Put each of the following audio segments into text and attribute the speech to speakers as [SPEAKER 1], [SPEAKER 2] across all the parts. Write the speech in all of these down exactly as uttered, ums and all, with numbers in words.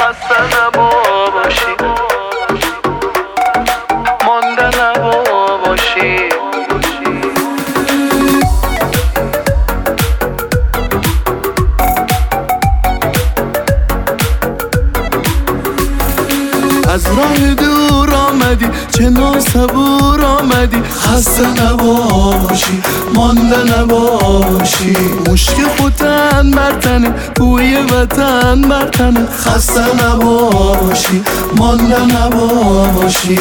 [SPEAKER 1] خسته نباشی، مانده نباشی. از راه دور آمدی چه ناصبور آمدی، خسته نباشی، مانده نباشی. مشک خوتن بر تنه، بوی وطن بر تنه، خسته نباشی، مانده نباشی.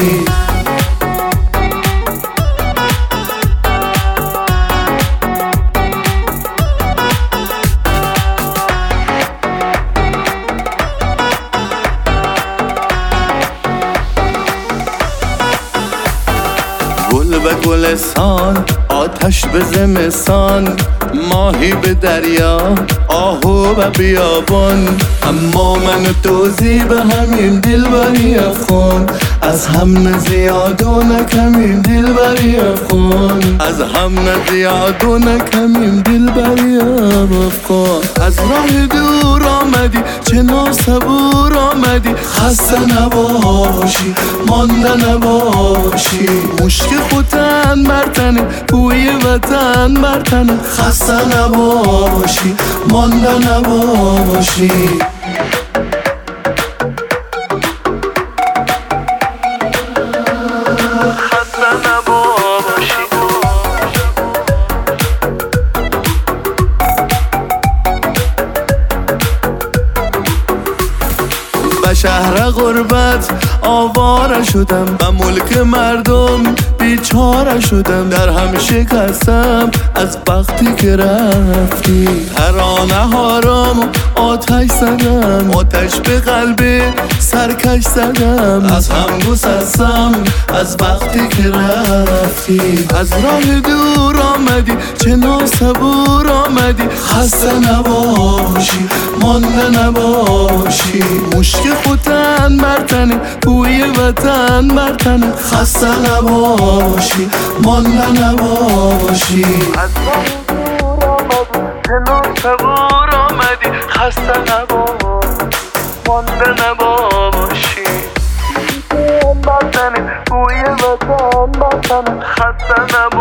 [SPEAKER 1] گل به گلستان، آتش به زمستان، ماهی به دریا، آهو به بیابان. اما من و توزی به همین دلبری افغان، از هم نه زیاد و نه کمیم دلبری افغان، از هم نه زیاد و نه کمیم دلبری افغان. از راه دور آمدی چه ناصبور آمدی، خسته نباشی، مانده نباشی. مشک خوتن بر تنه، بوی وطن بر تنه، خسته نباشی، مانده نباشی. خسته نباشی. به شهر غربت آواره شدم، به ملک مردم بیچاره شدم. در هم شکستم از وقتی که رفتی، ترانه هارم آتش زدم، آتش به قلب سرکش زدم. از هم گسستم از وقتی که رفتی. از راه دور آمدی چه ناصبور آمدی، خسته نباشی، مانده نباشی. مشک خوتن بر تنه، بوی وطن بر تنه، خسته نباشی، مانده نباشی. از راه دور آمدی چه ناصبور آمدی، خسته نباشی، مانده نباشی. بر تنه، بوی وطن بر تنه، خسته نباشی.